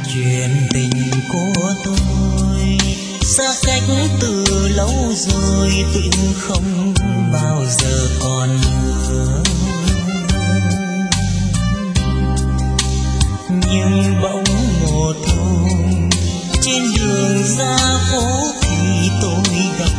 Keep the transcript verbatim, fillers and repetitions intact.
chuyện tình của tôi xa cách từ lâu rồi, tình không bao giờ còn nữa. Nhưng bỗng một hôm trên đường ra phố thì tôi gặp